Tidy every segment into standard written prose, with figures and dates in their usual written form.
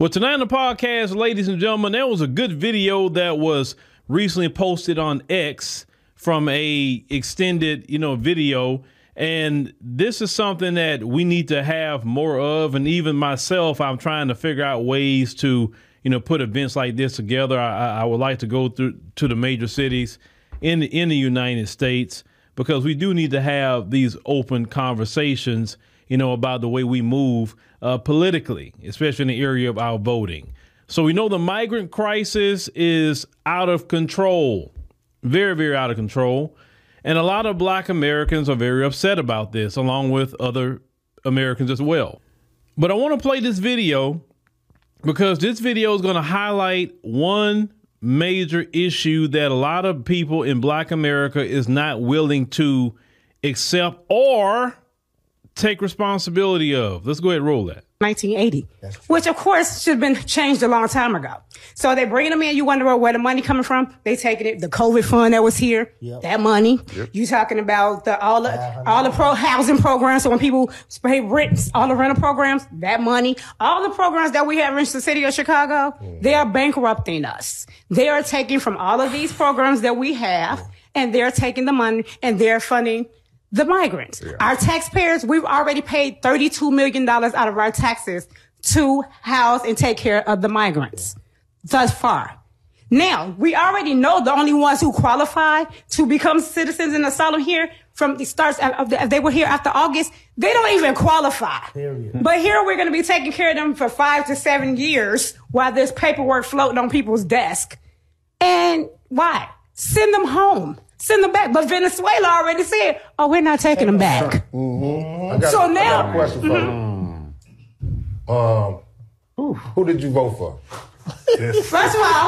Well, tonight on the podcast, ladies and gentlemen, there was a good video that was recently posted on X from a extended, video. And this is something that we need to have more of. And even myself, I'm trying to figure out ways to, put events like this together. I would like to go through to the major cities in the United States, because we do need to have these open conversations, about the way we move politically, especially in the area of our voting. So we know the migrant crisis is out of control, very, very out of control. And a lot of Black Americans are very upset about this, along with other Americans as well. But I want to play this video because this video is going to highlight one major issue that a lot of people in Black America is not willing to accept or take responsibility of. Let's go ahead and roll that. 1980, which of course should have been changed a long time ago. So they bringing them in. You wonder where the money coming from? They taking it. The COVID fund that was here, that money. Yep. You talking about all the housing programs. So when people pay rent, all the rental programs, that money, all the programs that we have in the city of Chicago, they are bankrupting us. They are taking from all of these programs that we have, and they're taking the money and they're funding the migrants. Yeah. Our taxpayers, we've already paid $32 million out of our taxes to house and take care of the migrants thus far. Now, we already know the only ones who qualify to become citizens in asylum here from the starts of if they were here after August, they don't even qualify. Period. But here we're going to be taking care of them for 5 to 7 years while there's paperwork floating on people's desk. And why? Send them home. Send them back. But Venezuela already said, oh, we're not taking them back. Mm-hmm. I got a question for you. Who did you vote for? First of all,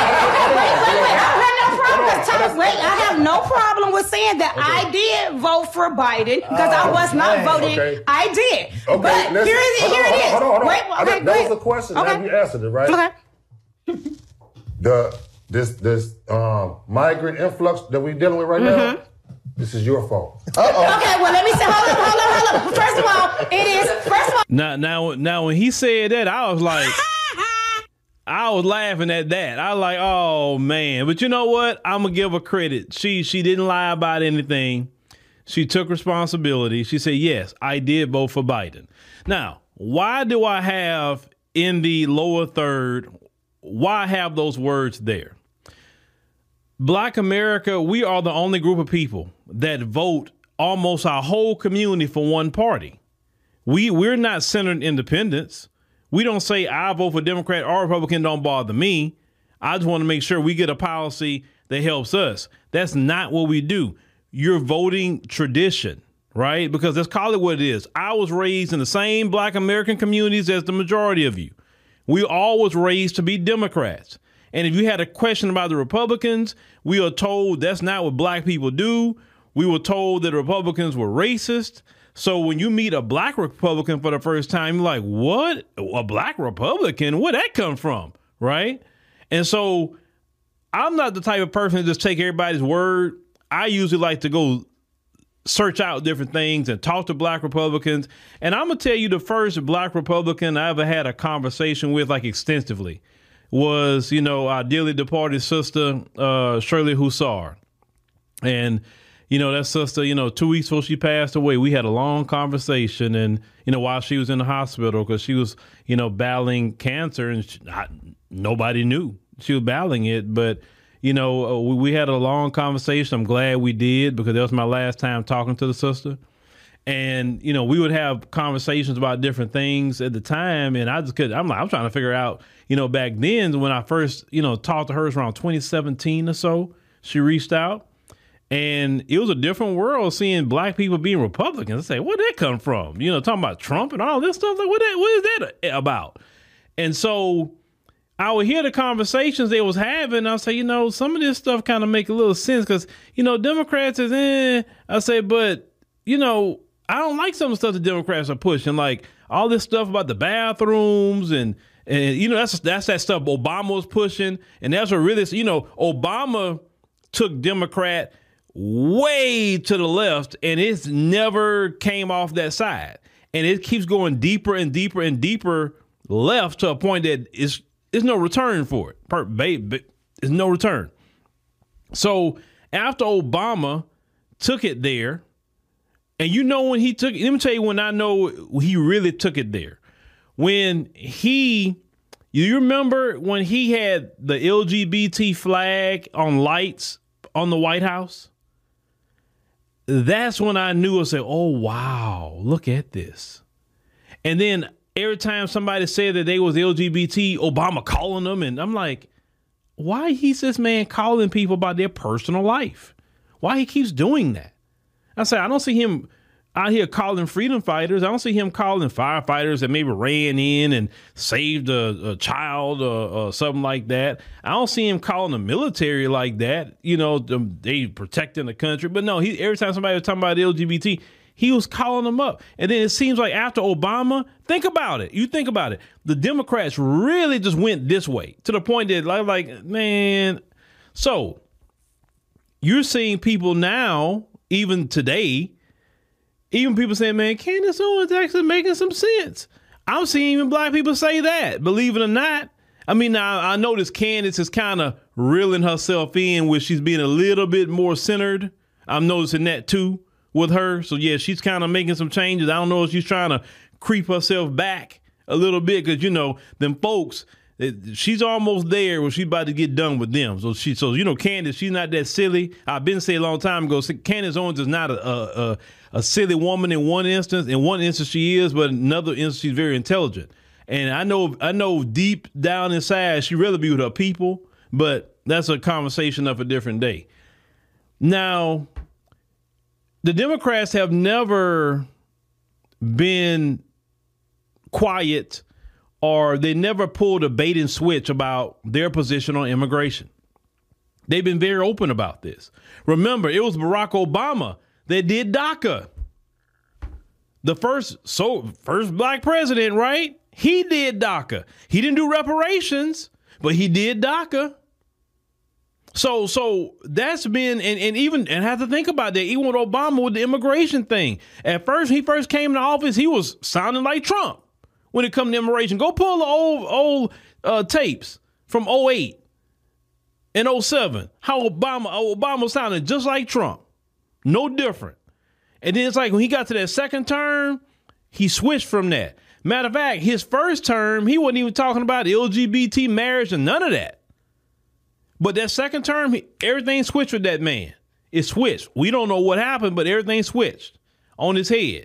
wait, I have no problem with saying that I did vote for Biden because I was not voting. Okay. I did. Okay, but here it is. Hold on. Wait, that was the question. Okay. Now you answered it, right? Okay. This migrant influx that we're dealing with right now, this is your fault. Uh-oh. Okay, well, let me say, hold on. First of all, it is, Now, when he said that, I was like, I was laughing at that. I was like, oh, man. But you know what? I'm going to give her credit. She didn't lie about anything. She took responsibility. She said, yes, I did vote for Biden. Now, why do I have in the lower third, why have those words there? Black America, we are the only group of people that vote almost our whole community for one party. We're not centered independents. We don't say I vote for Democrat or Republican, don't bother me. I just want to make sure we get a policy that helps us. That's not what we do. You're voting tradition, right? Because let's call it what it is. I was raised in the same Black American communities as the majority of you. We all was raised to be Democrats. And if you had a question about the Republicans, we are told that's not what Black people do. We were told that Republicans were racist. So when you meet a Black Republican for the first time, you're like, what? A Black Republican? Where'd that come from? Right? And so I'm not the type of person to just take everybody's word. I usually like to go search out different things and talk to Black Republicans. And I'm going to tell you the first Black Republican I ever had a conversation with, like, extensively, was, our dearly departed sister, Shirley Hussar. And, that sister, 2 weeks before she passed away, we had a long conversation. And, while she was in the hospital, because she was, battling cancer, and nobody knew she was battling it. But, we had a long conversation. I'm glad we did, because that was my last time talking to the sister. And, we would have conversations about different things at the time. And I just couldn't, I'm trying to figure out, back then when I first, talked to her around 2017 or so, she reached out. And it was a different world seeing Black people being Republicans. I say, where'd that come from? Talking about Trump and all this stuff. Like, what is that about? And so I would hear the conversations they was having. I say, some of this stuff kind of make a little sense because, Democrats is I say, but, I don't like some of the stuff the Democrats are pushing, like all this stuff about the bathrooms and that's that stuff Obama was pushing. And that's what really, Obama took Democrat way to the left, and it's never came off that side. And it keeps going deeper and deeper and deeper left to a point that is no return for it. There's no return. So after Obama took it there, and you know when he took it, let me tell you when I know he really took it there. When you remember when he had the LGBT flag on lights on the White House? That's when I knew. I said, oh, wow, look at this. And then every time somebody said that they was LGBT, Obama calling them. And I'm like, why he's this man calling people about their personal life? Why he keeps doing that? I said, I don't see him out here calling freedom fighters. I don't see him calling firefighters that maybe ran in and saved a child or something like that. I don't see him calling the military like that. You know, they protecting the country. But no, every time somebody was talking about LGBT, he was calling them up. And then it seems like after Obama, think about it. You think about it. The Democrats really just went this way to the point that like, man, so you're seeing people now, even today, even people saying, man, Candace Owens actually making some sense. I'm seeing even black people say that, believe it or not. I mean, now I notice Candace is kind of reeling herself in where she's being a little bit more centered. I'm noticing that too with her. So yeah, she's kind of making some changes. I don't know if she's trying to creep herself back a little bit because, you know, them folks, she's almost there where she's about to get done with them. So Candace, she's not that silly. I've been saying a long time ago, Candace Owens is not a silly woman in one instance. In one instance she is, but in another instance she's very intelligent. And I know deep down inside she'd rather be with her people, but that's a conversation of a different day. Now, the Democrats have never been quiet, or they never pulled a bait and switch about their position on immigration. They've been very open about this. Remember, it was Barack Obama that did DACA. The first black president, right? He did DACA. He didn't do reparations, but he did DACA. So that's been, and have to think about that. Even with Obama with the immigration thing. At first, he first came to office, he was sounding like Trump when it comes to immigration. Go pull the old tapes from 2008 and 2007. How Obama sounded just like Trump. No different. And then it's like when he got to that second term, he switched from that. Matter of fact, his first term, he wasn't even talking about LGBT marriage and none of that. But that second term, everything switched with that man. It switched. We don't know what happened, but everything switched on his head.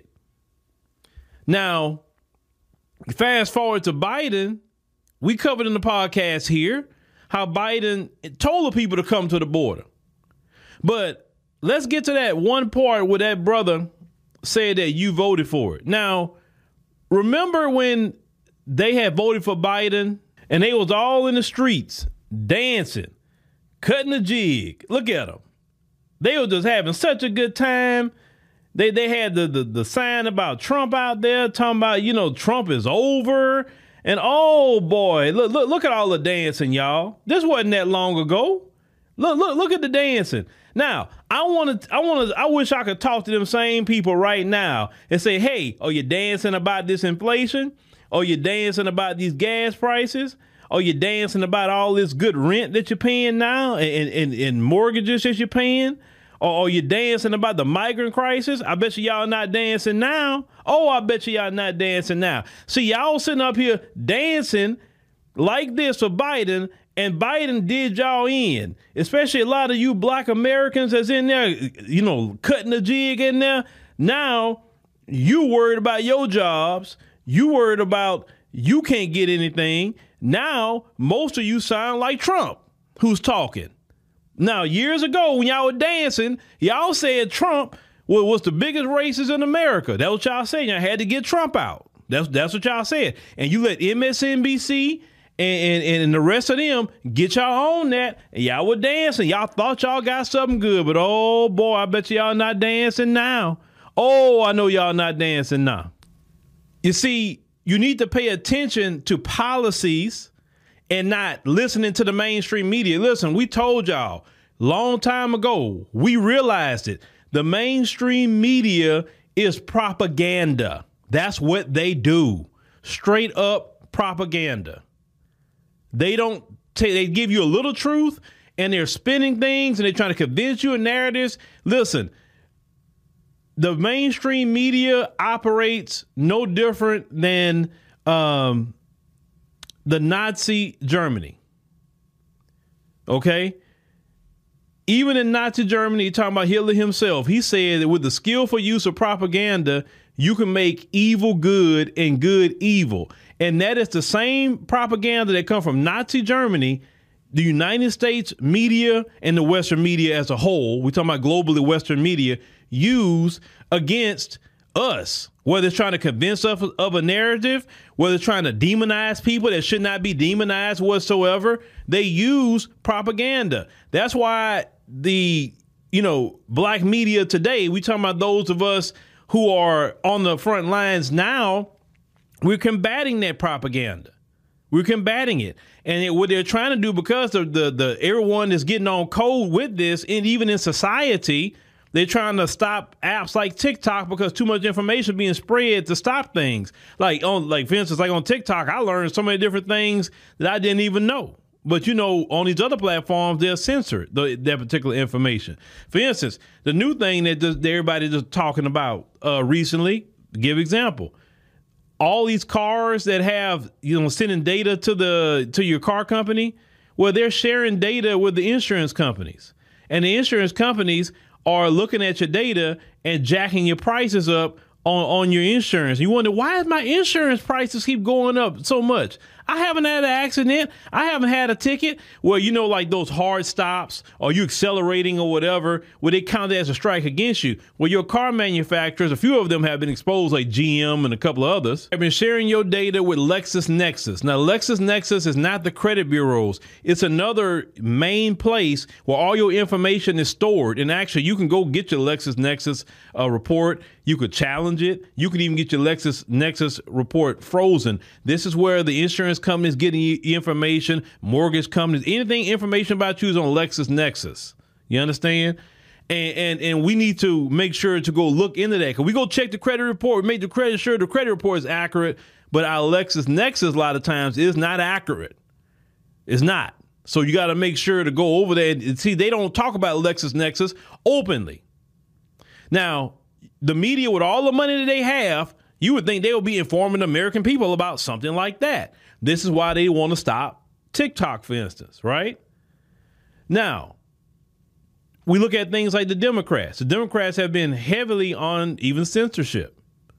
Now, fast forward to Biden, we covered in the podcast here how Biden told the people to come to the border. But let's get to that one part where that brother said that you voted for it. Now, remember when they had voted for Biden and they was all in the streets dancing, cutting a jig? Look at them. They were just having such a good time. They had the sign about Trump out there talking about, Trump is over. And oh boy, look at all the dancing, y'all. This wasn't that long ago. Look at the dancing. Now, I wish I could talk to them same people right now and say, hey, are you dancing about this inflation? Are you dancing about these gas prices? Are you dancing about all this good rent that you're paying now and mortgages that you're paying? Or are you dancing about the migrant crisis? I bet you y'all not dancing now. Oh, I bet you y'all not dancing now. See, y'all sitting up here dancing like this for Biden, and Biden did y'all in, especially a lot of you black Americans that's in there, cutting the jig in there. Now you worried about your jobs. You worried about you can't get anything. Now most of you sound like Trump who's talking. Now, years ago when y'all were dancing, y'all said Trump was the biggest racist in America. That's what y'all said. Y'all had to get Trump out. That's what y'all said. And you let MSNBC and the rest of them get y'all on that. And y'all were dancing. Y'all thought y'all got something good. But oh, boy, I bet y'all not dancing now. Oh, I know y'all not dancing now. You see, you need to pay attention to policies and not listening to the mainstream media. Listen, we told y'all long time ago, we realized it. The mainstream media is propaganda. That's what they do. Straight up propaganda. They don't they give you a little truth and they're spinning things and they're trying to convince you of narratives. Listen, the mainstream media operates no different than the Nazi Germany. Okay? Even in Nazi Germany, you're talking about Hitler himself. He said that with the skillful use of propaganda, you can make evil good and good evil. And that is the same propaganda that comes from Nazi Germany, the United States media and the Western media as a whole. We're talking about globally Western media use against us, whether it's trying to convince us of a narrative, whether it's trying to demonize people that should not be demonized whatsoever. They use propaganda. That's why the, black media today, we talking about those of us who are on the front lines now, we're combating that propaganda. We're combating it. And what they're trying to do, because of the everyone is getting on code with this, and even in society, they're trying to stop apps like TikTok because too much information being spread to stop things. For instance, on TikTok, I learned so many different things that I didn't even know. But, on these other platforms, they're censored, that particular information. For instance, the new thing that everybody just talking about recently, give example, all these cars that have, sending data to your car company, well, they're sharing data with the insurance companies. And the insurance companies are looking at your data and jacking your prices up on your insurance. You wonder, why is my insurance prices keep going up so much? I haven't had an accident. I haven't had a ticket. Well, like those hard stops or you accelerating or whatever, where they count it as a strike against you. Well, your car manufacturers, a few of them have been exposed, like GM and a couple of others, have been sharing your data with LexisNexis. Now, LexisNexis is not the credit bureaus. It's another main place where all your information is stored. And actually, you can go get your LexisNexis report. You could challenge it. You could even get your LexisNexis report frozen. This is where the insurance companies getting you information, mortgage companies, anything information about you is on LexisNexis. You understand? And we need to make sure to go look into that. Because we go check the credit report, we make the credit sure the credit report is accurate, but our LexisNexis a lot of times is not accurate. It's not. So you got to make sure to go over there and see, they don't talk about LexisNexis openly. Now, the media, with all the money that they have, you would think they will be informing the American people about something like that. This is why they want to stop TikTok, for instance, right? Now, we look at things like the Democrats. The Democrats have been heavily on even censorship.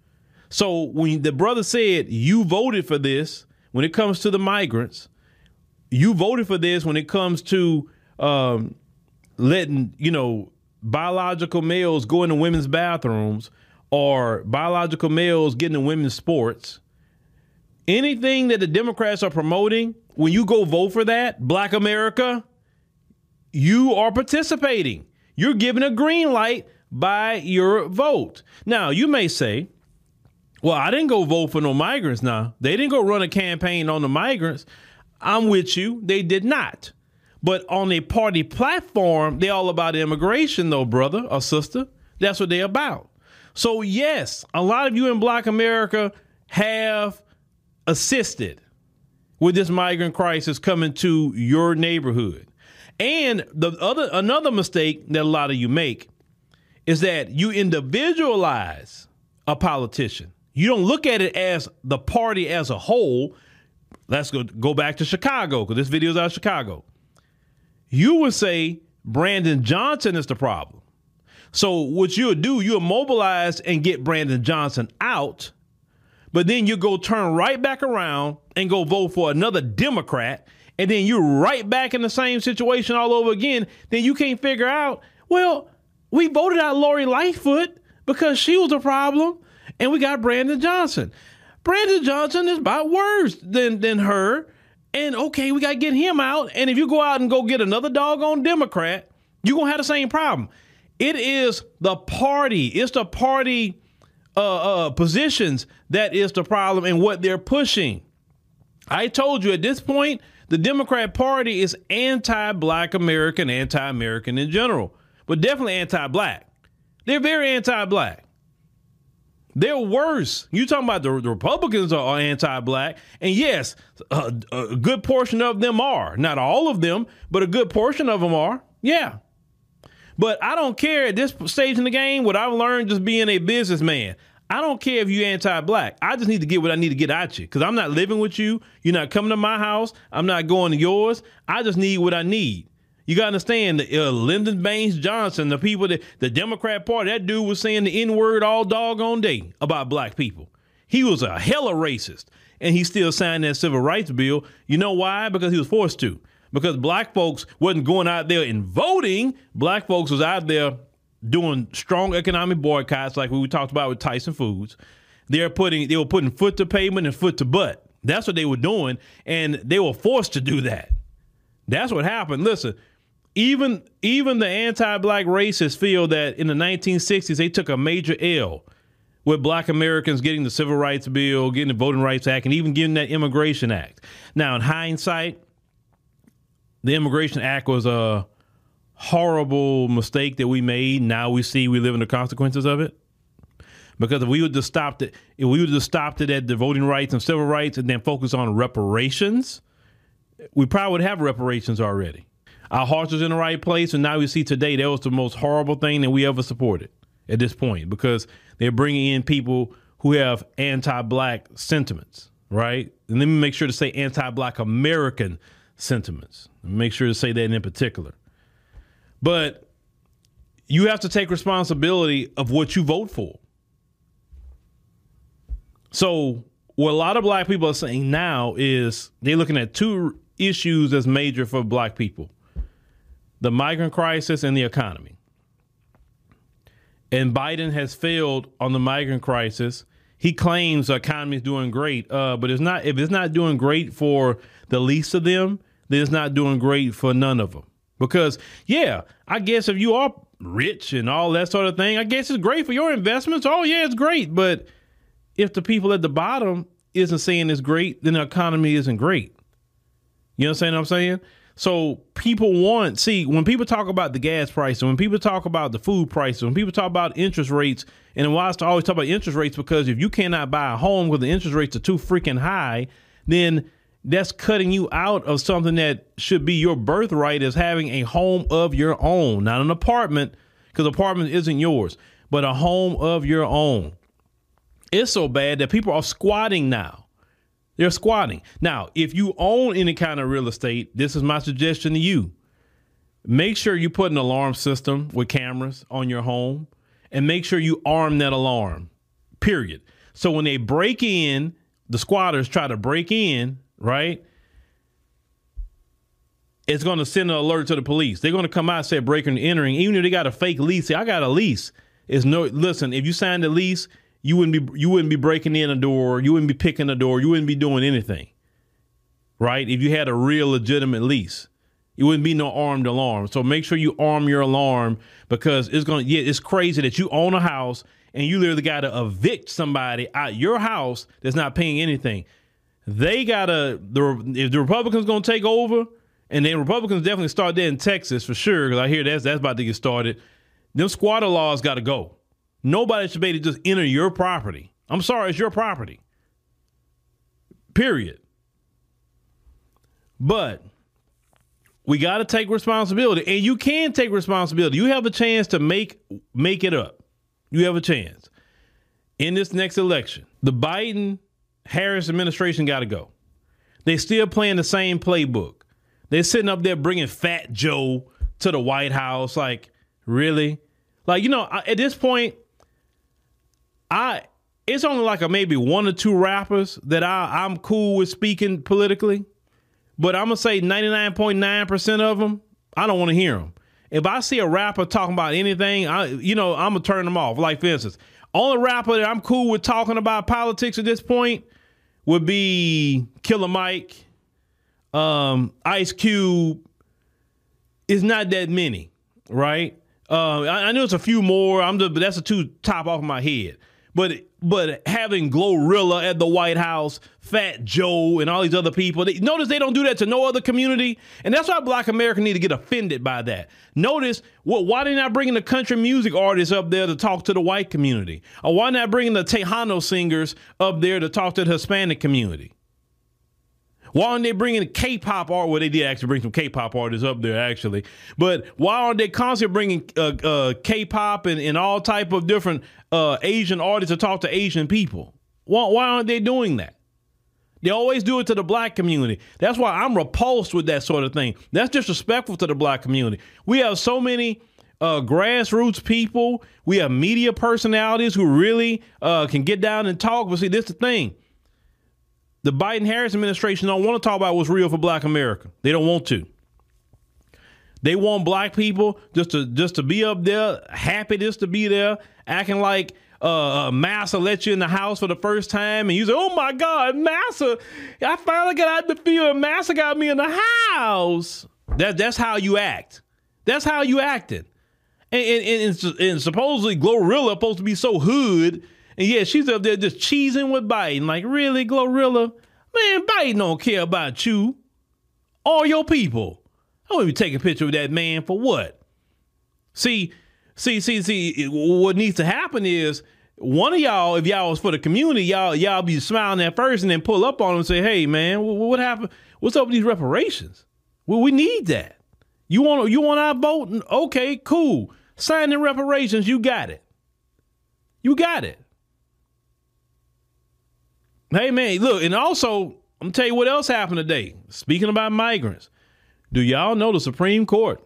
So when the brother said you voted for this when it comes to the migrants, you voted for this when it comes to letting, biological males go into women's bathrooms or biological males getting in women's sports. Anything that the Democrats are promoting, when you go vote for that, Black America, you are participating. You're giving a green light by your vote. Now, you may say, well, I didn't go vote for no migrants now. They didn't go run a campaign on the migrants. I'm with you. They did not. But on a party platform, they're all about immigration, though, brother or sister. That's what they're about. So, yes, a lot of you in Black America have assisted with this migrant crisis coming to your neighborhood. And another mistake that a lot of you make is that you individualize a politician. You don't look at it as the party as a whole. Let's go back to Chicago, because this video is out of Chicago. You would say Brandon Johnson is the problem. So what you'll do, you'll mobilize and get Brandon Johnson out, but then you go turn right back around and go vote for another Democrat, and then you're right back in the same situation all over again. Then you can't figure out, well, we voted out Lori Lightfoot because she was a problem, and we got Brandon Johnson. Brandon Johnson is about worse than her. And okay, we got to get him out. And if you go out and go get another doggone Democrat, you're going to have the same problem. It is the party. It's the party positions that is the problem and what they're pushing. I told you at this point, the Democrat Party is anti-Black American, anti-American in general, but definitely anti-Black. They're very anti-Black. They're worse. You talking about the Republicans are anti-black, and yes, a good portion of them are. Not all of them, but a good portion of them are. Yeah. But I don't care at this stage in the game, what I've learned just being a businessman. I don't care if you're anti-black. I just need to get what I need to get at you because I'm not living with you. You're not coming to my house. I'm not going to yours. I just need what I need. You got to understand Lyndon Baines Johnson, the people, the Democrat Party, that dude was saying the N-word all doggone day about black people. He was a hella racist, and he still signed that civil rights bill. You know why? Because he was forced to. Because black folks wasn't going out there and voting. Black folks was out there doing strong economic boycotts like we talked about with Tyson Foods. They were putting foot to pavement and foot to butt. That's what they were doing, and they were forced to do that. That's what happened. Listen, even the anti-black racists feel that in the 1960s they took a major L with black Americans getting the Civil Rights Bill, getting the Voting Rights Act, and even getting that Immigration Act. Now, in hindsight, the Immigration Act was a horrible mistake that we made. Now we see we live in the consequences of it. Because if we would just stopped it, at the voting rights and civil rights and then focus on reparations, we probably would have reparations already. Our hearts was in the right place, and now we see today that was the most horrible thing that we ever supported at this point because they're bringing in people who have anti-black sentiments, right? And let me make sure to say anti-black American sentiments. Make sure to say that in particular. But you have to take responsibility of what you vote for. So what a lot of black people are saying now is they're looking at two issues as major for black people: the migrant crisis and the economy. And Biden has failed on the migrant crisis. He claims the economy is doing great, but if it's not doing great for the least of them, then it's not doing great for none of them. Because, yeah, I guess if you are rich and all that sort of thing, I guess it's great for your investments. Oh, yeah, it's great. But if the people at the bottom isn't saying it's great, then the economy isn't great. You understand what I'm saying? So people when people talk about the gas prices, when people talk about the food prices, when people talk about interest rates, and why I always talk about interest rates, because if you cannot buy a home because the interest rates are too freaking high, then that's cutting you out of something that should be your birthright, as having a home of your own, not an apartment, because apartment isn't yours, but a home of your own. It's so bad that people are squatting now. They're squatting. Now, if you own any kind of real estate, this is my suggestion to you. Make sure you put an alarm system with cameras on your home, and make sure you arm that alarm, period. So when they break in, the squatters try to break in, right? It's going to send an alert to the police. They're going to come out and say breaking and entering, even if they got a fake lease. Say, I got a lease. Listen, if you signed a lease, you wouldn't be breaking in a door. You wouldn't be picking a door. You wouldn't be doing anything, right? If you had a real legitimate lease, it wouldn't be no armed alarm. So make sure you arm your alarm, because it's crazy that you own a house and you literally got to evict somebody out your house that's not paying anything. If the Republicans going to take over, and then Republicans definitely start there in Texas for sure, because I hear that's about to get started, them squatter laws got to go. Nobody should be able to just enter your property. I'm sorry, it's your property. Period. But we got to take responsibility, and you can take responsibility. You have a chance to make it up. You have a chance in this next election. The Biden-Harris administration got to go. They still playing the same playbook. They're sitting up there bringing Fat Joe to the White House. Like, really? Like, at this point, it's only like maybe one or two rappers that I'm cool with speaking politically. But I'm going to say 99.9% of them, I don't want to hear them. If I see a rapper talking about anything, I'm going to turn them off. Like, for instance, only rapper that I'm cool with talking about politics at this point would be Killer Mike, Ice Cube. It's not that many, right? I know it's a few more. But that's the two top off my head. But But having Glorilla at the White House, Fat Joe, and all these other people, notice they don't do that to no other community. And that's why Black America need to get offended by that. Notice, why they not bringing the country music artists up there to talk to the white community? Or why not bringing the Tejano singers up there to talk to the Hispanic community? Why aren't they bringing K-pop art? Well, they did actually bring some K-pop artists up there, actually. But why aren't they constantly bringing K-pop and all type of different Asian artists to talk to Asian people? Why aren't they doing that? They always do it to the black community. That's why I'm repulsed with that sort of thing. That's disrespectful to the black community. We have so many grassroots people. We have media personalities who really can get down and talk. But see, this is the thing. The Biden-Harris administration don't want to talk about what's real for Black America. They don't want to. They want black people just to be up there, happy just to be there, acting like Massa let you in the house for the first time, and you say, "Oh my God, Massa! I finally got out the field, and Massa got me in the house." That's how you act. That's how you acted. And supposedly Glorilla supposed to be so hood. And yeah, she's up there just cheesing with Biden. Like, really, Glorilla? Man, Biden don't care about you or your people. I wouldn't even take a picture of that man for what? See, what needs to happen is one of y'all, if y'all was for the community, y'all be smiling at first and then pull up on them and say, "Hey, man, what happened? What's up with these reparations? Well, we need that. You want our vote? Okay, cool. Sign the reparations. You got it. You got it." Hey, man, look, and also, I'm going to tell you what else happened today. Speaking about migrants, do y'all know the Supreme Court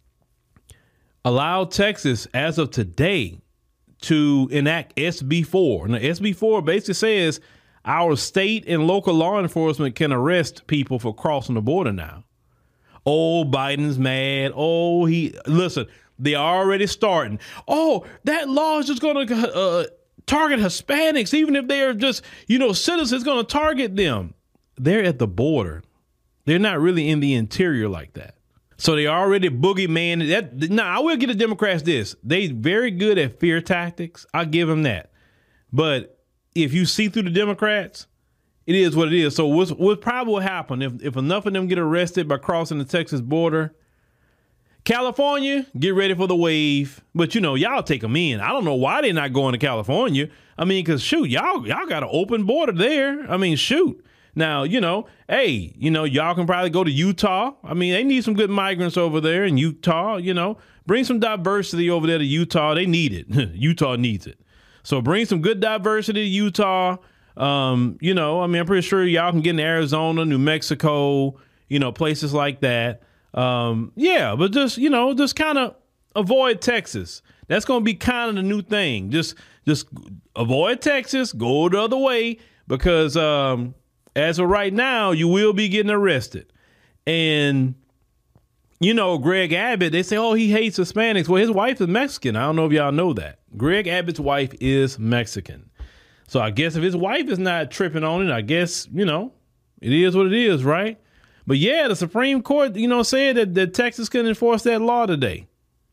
allowed Texas, as of today, to enact SB 4? Now, SB 4 basically says our state and local law enforcement can arrest people for crossing the border now. Oh, Biden's mad. Oh, listen, they're already starting. Oh, that law is just going to target Hispanics, even if they're just, citizens, going to target them. They're at the border. They're not really in the interior like that. So they already boogeyman. Now, I will give the Democrats this. They very good at fear tactics. I'll give them that. But if you see through the Democrats, it is what it is. So what probably will happen if enough of them get arrested by crossing the Texas border? California, get ready for the wave. But, y'all take them in. I don't know why they're not going to California. I mean, because, shoot, y'all got an open border there. I mean, shoot. Now, hey, y'all can probably go to Utah. I mean, they need some good migrants over there in Utah, Bring some diversity over there to Utah. They need it. Utah needs it. So bring some good diversity to Utah. I'm pretty sure y'all can get in Arizona, New Mexico, places like that. But just kind of avoid Texas. That's going to be kind of the new thing. Just avoid Texas, go the other way, because as of right now, you will be getting arrested. And, Greg Abbott, they say, oh, he hates Hispanics. Well, his wife is Mexican. I don't know if y'all know that. Greg Abbott's wife is Mexican. So I guess if his wife is not tripping on it, I guess, it is what it is, right? But yeah, the Supreme Court, said that Texas can enforce that law today.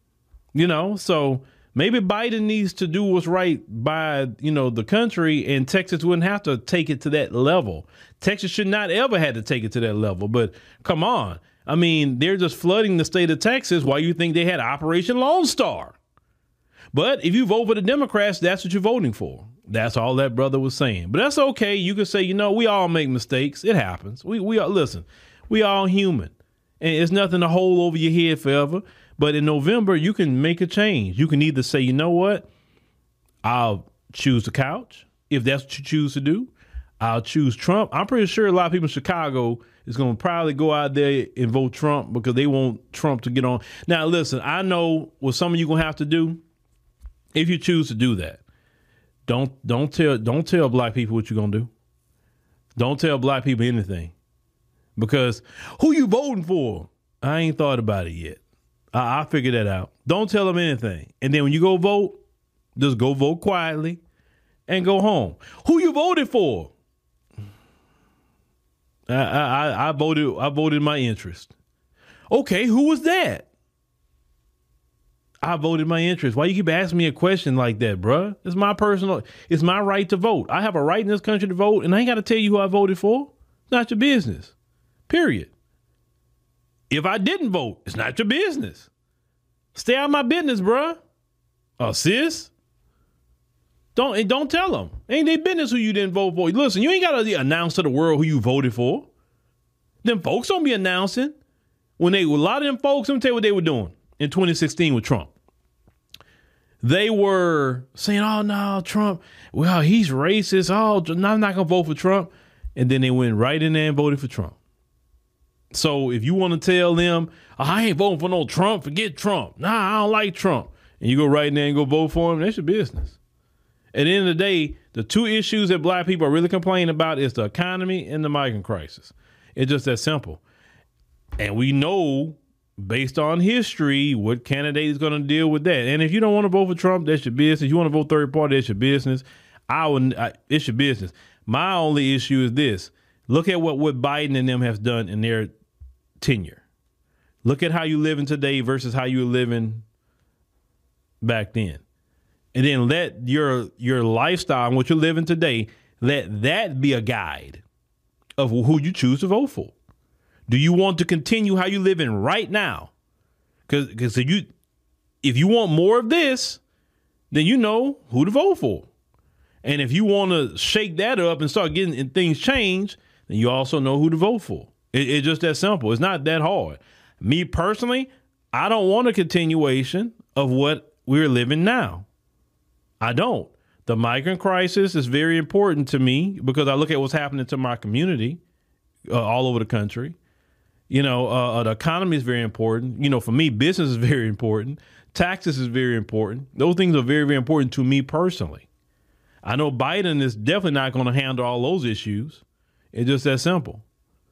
So maybe Biden needs to do what's right by, the country, and Texas wouldn't have to take it to that level. Texas should not ever had to take it to that level. But come on. I mean, they're just flooding the state of Texas while you think they had Operation Lone Star. But if you vote for the Democrats, that's what you're voting for. That's all that brother was saying. But that's okay. You can say, we all make mistakes. It happens. We all, listen, we all human. And it's nothing to hold over your head forever. But in November, you can make a change. You can either say, you know what? I'll choose the couch. If that's what you choose to do, I'll choose Trump. I'm pretty sure a lot of people in Chicago is going to probably go out there and vote Trump because they want Trump to get on. Now, listen, I know what some of you going to have to do if you choose to do that. Don't tell black people what you're going to do. Don't tell black people anything. Because who you voting for? I ain't thought about it yet. I'll figure that out. Don't tell them anything. And then when you go vote, just go vote quietly and go home. Who you voted for? I voted my interest. Okay, who was that? I voted my interest. Why you keep asking me a question like that, bruh? It's my right to vote. I have a right in this country to vote, and I ain't got to tell you who I voted for. It's not your business. Period. If I didn't vote, it's not your business. Stay out of my business, bruh. Sis. Don't tell them. Ain't their business who you didn't vote for. Listen, you ain't got to announce to the world who you voted for. Them folks don't be announcing. A lot of them folks, let me tell you what they were doing in 2016 with Trump. They were saying, oh, no, Trump, well, he's racist. Oh, I'm not going to vote for Trump. And then they went right in there and voted for Trump. So if you want to tell them, I ain't voting for no Trump, forget Trump. Nah, I don't like Trump. And you go right in there and go vote for him, that's your business. At the end of the day, the two issues that black people are really complaining about is the economy and the migrant crisis. It's just that simple. And we know, based on history, what candidate is going to deal with that. And if you don't want to vote for Trump, that's your business. You want to vote third party, that's your business. It's your business. My only issue is this. Look at what Biden and them has done in their tenure. Look at how you living today versus how you were living back then. And then let your lifestyle and what you're living today, let that be a guide of who you choose to vote for. Do you want to continue how you're living right now? Because if you want more of this, then you know who to vote for. And if you want to shake that up and start getting things changed, then you also know who to vote for. It's just that simple. It's not that hard. Me personally, I don't want a continuation of what we're living now. I don't. The migrant crisis is very important to me because I look at what's happening to my community all over the country. The economy is very important. For me, business is very important. Taxes is very important. Those things are very, very important to me personally. I know Biden is definitely not going to handle all those issues. It's just that simple.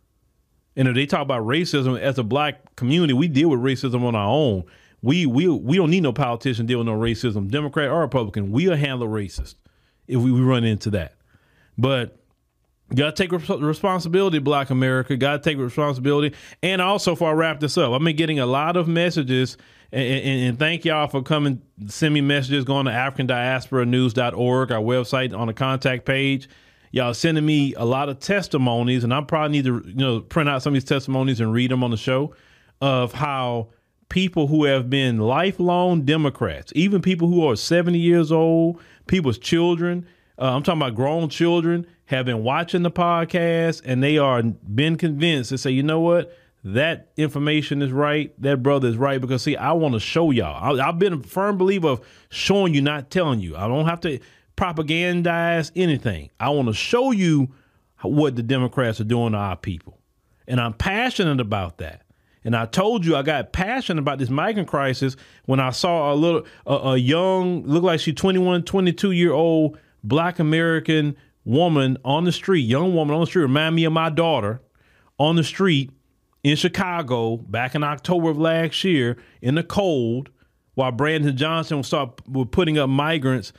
And if they talk about racism as a black community, we deal with racism on our own. We don't need no politician deal with no racism, Democrat or Republican. We'll handle racist if we run into that. But you got to take responsibility, Black America. Got to take responsibility. And also, before I wrap this up, I've been getting a lot of messages, and thank y'all for coming, send me messages, going to AfricanDiasporaNews.org, our website, on the contact page. Y'all sending me a lot of testimonies, and I probably need to print out some of these testimonies and read them on the show of how people who have been lifelong Democrats, even people who are 70 years old, people's children, I'm talking about grown children, have been watching the podcast, and they are been convinced to say, you know what, that information is right, that brother is right, because see, I want to show y'all. I've been a firm believer of showing you, not telling you. I don't have to propagandize anything. I want to show you what the Democrats are doing to our people. And I'm passionate about that. And I told you I got passionate about this migrant crisis when I saw a young, look like she's 21, 22-year-old Black American woman on the street, young woman on the street, remind me of my daughter on the street in Chicago back in October of last year in the cold, while Brandon Johnson was putting up migrants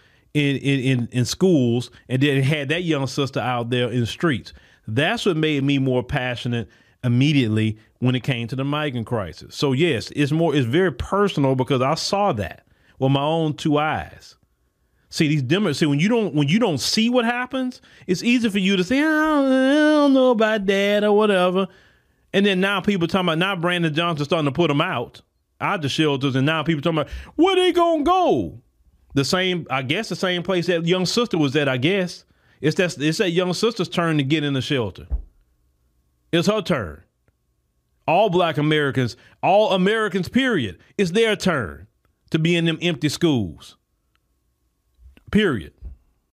in schools, and then had that young sister out there in the streets. That's what made me more passionate immediately when it came to the migrant crisis. So yes, it's very personal because I saw that with my own two eyes. See, these Democrats, when you don't see what happens, it's easy for you to say, I don't know about that or whatever. And then now people talking about, now Brandon Johnson starting to put them out the shelters, and now people talking about, where they gonna go? The same place that young sister was at, I guess. It's that young sister's turn to get in the shelter. It's her turn. All Black Americans, all Americans, period. It's their turn to be in them empty schools. Period.